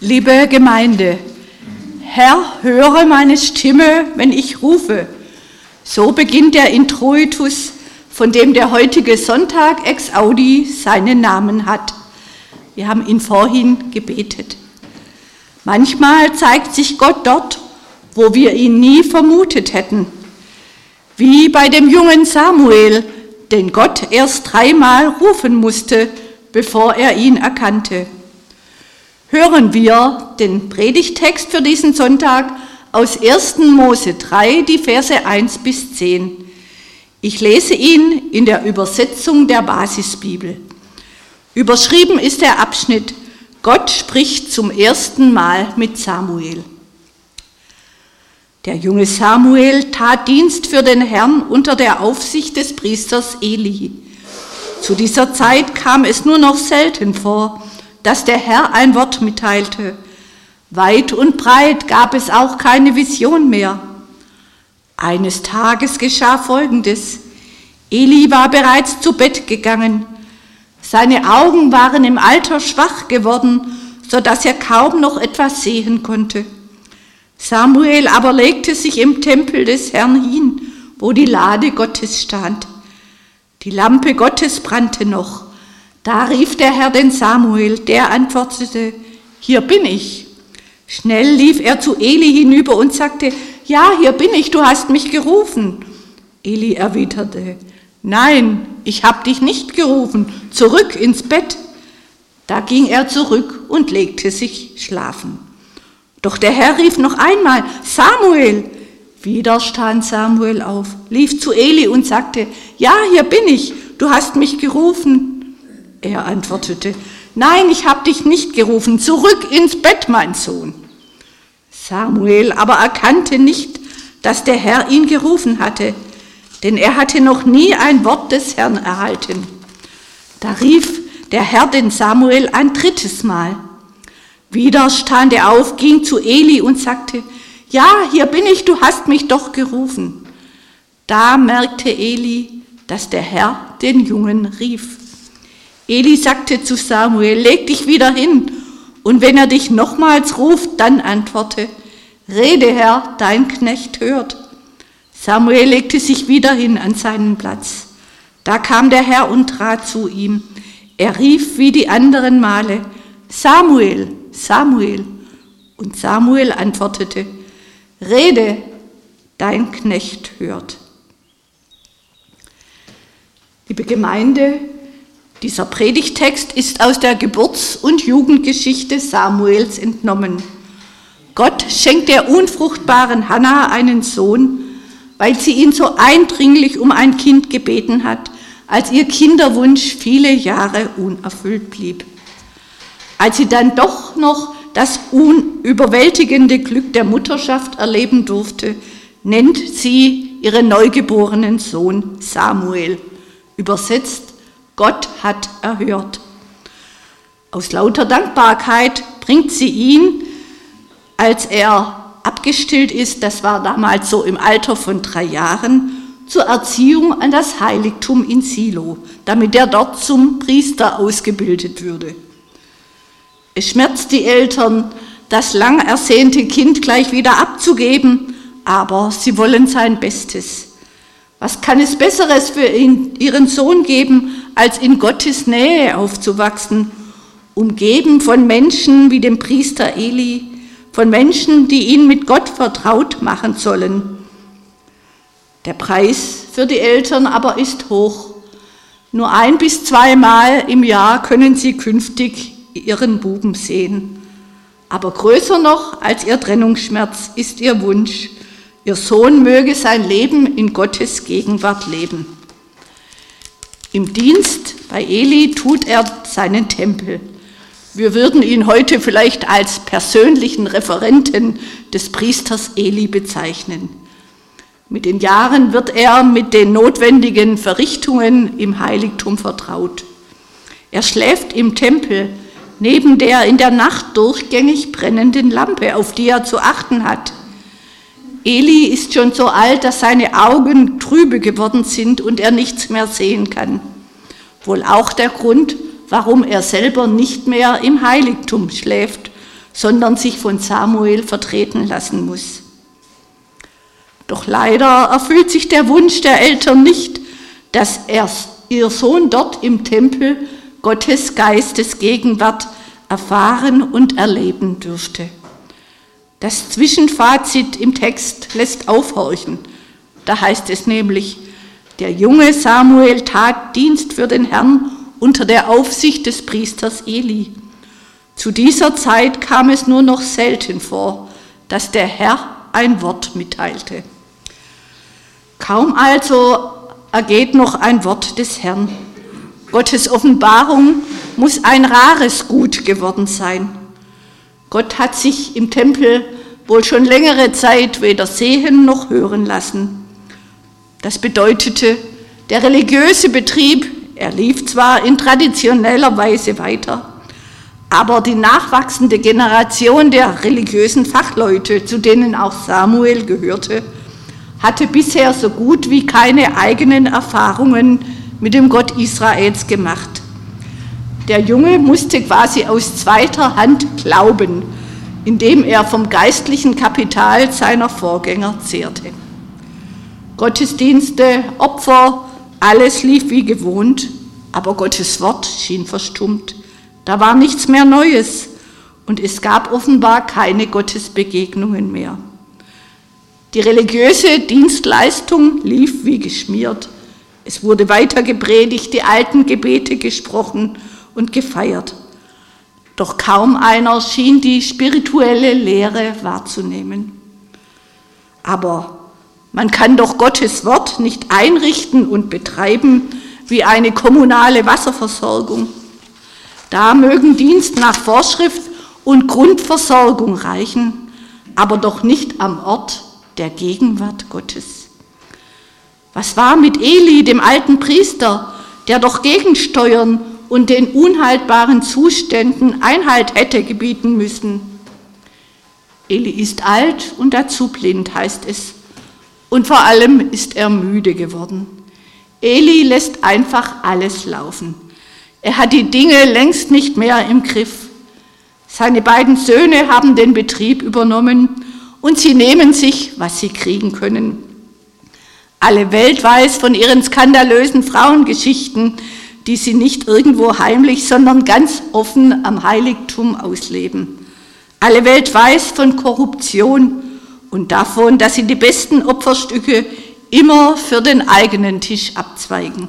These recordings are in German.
Liebe Gemeinde, Herr, höre meine Stimme, wenn ich rufe. So beginnt der Introitus, von dem der heutige Sonntag ex audi seinen Namen hat. Wir haben ihn vorhin gebetet. Manchmal zeigt sich Gott dort, wo wir ihn nie vermutet hätten. Wie bei dem jungen Samuel, den Gott erst 3-mal rufen musste, bevor er ihn erkannte. Hören wir den Predigttext für diesen Sonntag aus 1. Mose 3, die Verse 1 bis 10. Ich lese ihn in der Übersetzung der Basisbibel. Überschrieben ist der Abschnitt Gott spricht zum ersten Mal mit Samuel. Der junge Samuel tat Dienst für den Herrn unter der Aufsicht des Priesters Eli. Zu dieser Zeit kam es nur noch selten vor, dass der Herr ein Wort mitteilte. Weit und breit gab es auch keine Vision mehr. Eines Tages geschah Folgendes. Eli war bereits zu Bett gegangen. Seine Augen waren im Alter schwach geworden, sodass er kaum noch etwas sehen konnte. Samuel aber legte sich im Tempel des Herrn hin, wo die Lade Gottes stand. Die Lampe Gottes brannte noch. Da rief der Herr den Samuel, der antwortete, hier bin ich. Schnell lief er zu Eli hinüber und sagte, ja, hier bin ich, du hast mich gerufen. Eli erwiderte, nein, ich habe dich nicht gerufen, zurück ins Bett. Da ging er zurück und legte sich schlafen. Doch der Herr rief noch einmal, Samuel. Wieder stand Samuel auf, lief zu Eli und sagte, ja, hier bin ich, du hast mich gerufen. Er antwortete, nein, ich habe dich nicht gerufen, zurück ins Bett, mein Sohn. Samuel aber erkannte nicht, dass der Herr ihn gerufen hatte, denn er hatte noch nie ein Wort des Herrn erhalten. Da rief der Herr den Samuel ein 3. Mal. Wieder stand er auf, ging zu Eli und sagte, ja, hier bin ich, du hast mich doch gerufen. Da merkte Eli, dass der Herr den Jungen rief. Eli sagte zu Samuel, leg dich wieder hin, und wenn er dich nochmals ruft, dann antworte, rede, Herr, dein Knecht hört. Samuel legte sich wieder hin an seinen Platz. Da kam der Herr und trat zu ihm. Er rief wie die anderen Male, Samuel, Samuel. Und Samuel antwortete, rede, dein Knecht hört. Liebe Gemeinde, dieser Predigtext ist aus der Geburts- und Jugendgeschichte Samuels entnommen. Gott schenkt der unfruchtbaren Hannah einen Sohn, weil sie ihn so eindringlich um ein Kind gebeten hat, als ihr Kinderwunsch viele Jahre unerfüllt blieb. Als sie dann doch noch das unüberwältigende Glück der Mutterschaft erleben durfte, nennt sie ihren neugeborenen Sohn Samuel. Übersetzt, Gott hat erhört. Aus lauter Dankbarkeit bringt sie ihn, als er abgestillt ist, das war damals so im Alter von 3 Jahren, zur Erziehung an das Heiligtum in Silo, damit er dort zum Priester ausgebildet würde. Es schmerzt die Eltern, das lang ersehnte Kind gleich wieder abzugeben, aber sie wollen sein Bestes. Was kann es Besseres für ihren Sohn geben, als in Gottes Nähe aufzuwachsen, umgeben von Menschen wie dem Priester Eli, von Menschen, die ihn mit Gott vertraut machen sollen. Der Preis für die Eltern aber ist hoch. Nur 1 bis 2 Mal im Jahr können sie künftig ihren Buben sehen. Aber größer noch als ihr Trennungsschmerz ist ihr Wunsch, ihr Sohn möge sein Leben in Gottes Gegenwart leben. Im Dienst bei Eli tut er seinen Tempel. Wir würden ihn heute vielleicht als persönlichen Referenten des Priesters Eli bezeichnen. Mit den Jahren wird er mit den notwendigen Verrichtungen im Heiligtum vertraut. Er schläft im Tempel, neben der in der Nacht durchgängig brennenden Lampe, auf die er zu achten hat. Eli ist schon so alt, dass seine Augen trübe geworden sind und er nichts mehr sehen kann. Wohl auch der Grund, warum er selber nicht mehr im Heiligtum schläft, sondern sich von Samuel vertreten lassen muss. Doch leider erfüllt sich der Wunsch der Eltern nicht, dass ihr Sohn dort im Tempel Gottes Geistes Gegenwart erfahren und erleben dürfte. Das Zwischenfazit im Text lässt aufhorchen. Da heißt es nämlich, der junge Samuel tat Dienst für den Herrn unter der Aufsicht des Priesters Eli. Zu dieser Zeit kam es nur noch selten vor, dass der Herr ein Wort mitteilte. Kaum also ergeht noch ein Wort des Herrn. Gottes Offenbarung muss ein rares Gut geworden sein. Gott hat sich im Tempel wohl schon längere Zeit weder sehen noch hören lassen. Das bedeutete, der religiöse Betrieb, er lief zwar in traditioneller Weise weiter, aber die nachwachsende Generation der religiösen Fachleute, zu denen auch Samuel gehörte, hatte bisher so gut wie keine eigenen Erfahrungen mit dem Gott Israels gemacht. Der Junge musste quasi aus zweiter Hand glauben, indem er vom geistlichen Kapital seiner Vorgänger zehrte. Gottesdienste, Opfer, alles lief wie gewohnt, aber Gottes Wort schien verstummt. Da war nichts mehr Neues und es gab offenbar keine Gottesbegegnungen mehr. Die religiöse Dienstleistung lief wie geschmiert. Es wurde weiter gepredigt, die alten Gebete gesprochen und gefeiert. Doch kaum einer schien die spirituelle Lehre wahrzunehmen. Aber man kann doch Gottes Wort nicht einrichten und betreiben wie eine kommunale Wasserversorgung. Da mögen Dienst nach Vorschrift und Grundversorgung reichen, aber doch nicht am Ort der Gegenwart Gottes. Was war mit Eli, dem alten Priester, der doch gegensteuern und den unhaltbaren Zuständen Einhalt hätte gebieten müssen? Eli ist alt und dazu blind, heißt es. Und vor allem ist er müde geworden. Eli lässt einfach alles laufen. Er hat die Dinge längst nicht mehr im Griff. Seine beiden Söhne haben den Betrieb übernommen und sie nehmen sich, was sie kriegen können. Alle Welt weiß von ihren skandalösen Frauengeschichten, die sie nicht irgendwo heimlich, sondern ganz offen am Heiligtum ausleben. Alle Welt weiß von Korruption und davon, dass sie die besten Opferstücke immer für den eigenen Tisch abzweigen.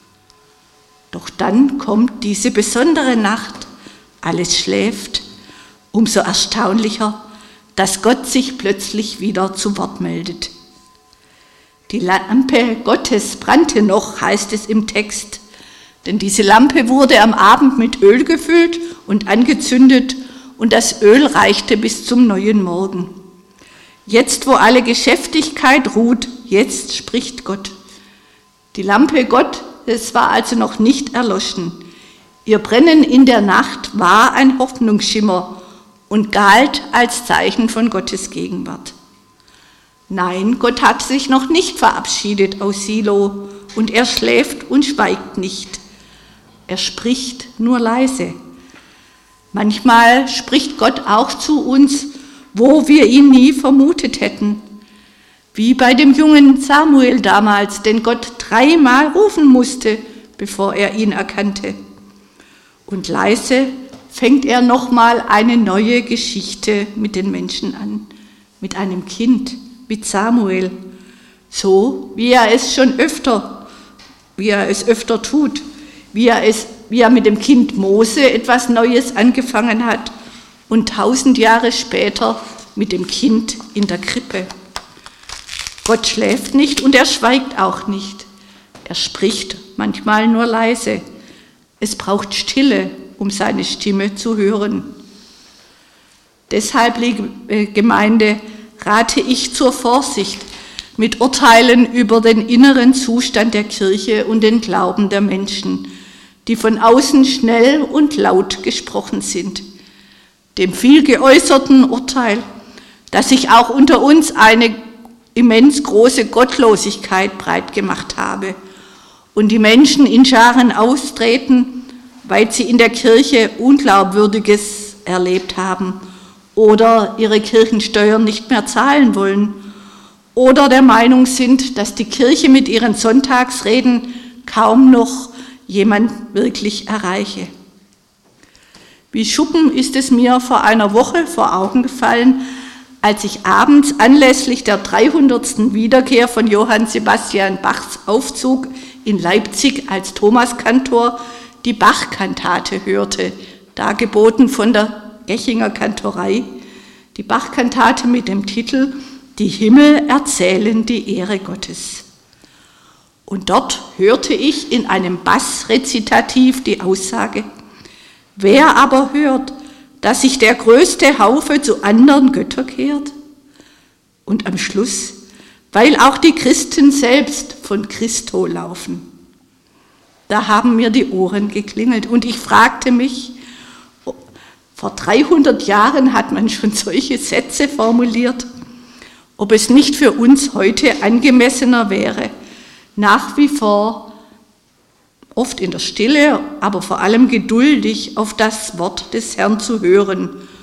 Doch dann kommt diese besondere Nacht, alles schläft, umso erstaunlicher, dass Gott sich plötzlich wieder zu Wort meldet. Die Lampe Gottes brannte noch, heißt es im Text, denn diese Lampe wurde am Abend mit Öl gefüllt und angezündet und das Öl reichte bis zum neuen Morgen. Jetzt, wo alle Geschäftigkeit ruht, jetzt spricht Gott. Die Lampe Gottes war also noch nicht erloschen. Ihr Brennen in der Nacht war ein Hoffnungsschimmer und galt als Zeichen von Gottes Gegenwart. Nein, Gott hat sich noch nicht verabschiedet aus Silo und er schläft und schweigt nicht. Er spricht nur leise. Manchmal spricht Gott auch zu uns, wo wir ihn nie vermutet hätten. Wie bei dem jungen Samuel damals, den Gott 3-mal rufen musste, bevor er ihn erkannte. Und leise fängt er nochmal eine neue Geschichte mit den Menschen an, mit einem Kind, mit Samuel, so wie er es öfter tut, wie er mit dem Kind Mose etwas Neues angefangen hat und 1000 Jahre später mit dem Kind in der Krippe. Gott schläft nicht und er schweigt auch nicht. Er spricht manchmal nur leise. Es braucht Stille, um seine Stimme zu hören. Deshalb, liebe Gemeinde, rate ich zur Vorsicht mit Urteilen über den inneren Zustand der Kirche und den Glauben der Menschen, die von außen schnell und laut gesprochen sind. Dem viel geäußerten Urteil, dass sich auch unter uns eine immens große Gottlosigkeit breit gemacht habe und die Menschen in Scharen austreten, weil sie in der Kirche Unglaubwürdiges erlebt haben oder ihre Kirchensteuern nicht mehr zahlen wollen oder der Meinung sind, dass die Kirche mit ihren Sonntagsreden kaum noch jemand wirklich erreiche. Wie Schuppen ist es mir vor einer Woche vor Augen gefallen, als ich abends anlässlich der 300. Wiederkehr von Johann Sebastian Bachs Aufzug in Leipzig als Thomaskantor die Bach-Kantate hörte, dargeboten von der Gechinger Kantorei, die Bach-Kantate mit dem Titel »Die Himmel erzählen die Ehre Gottes«. Und dort hörte ich in einem Bassrezitativ die Aussage: »Wer aber hört, dass sich der größte Haufe zu anderen Göttern kehrt?« Und am Schluss: »Weil auch die Christen selbst von Christo laufen.« Da haben mir die Ohren geklingelt und ich fragte mich, vor 300 Jahren hat man schon solche Sätze formuliert, ob es nicht für uns heute angemessener wäre, nach wie vor oft in der Stille, aber vor allem geduldig auf das Wort des Herrn zu hören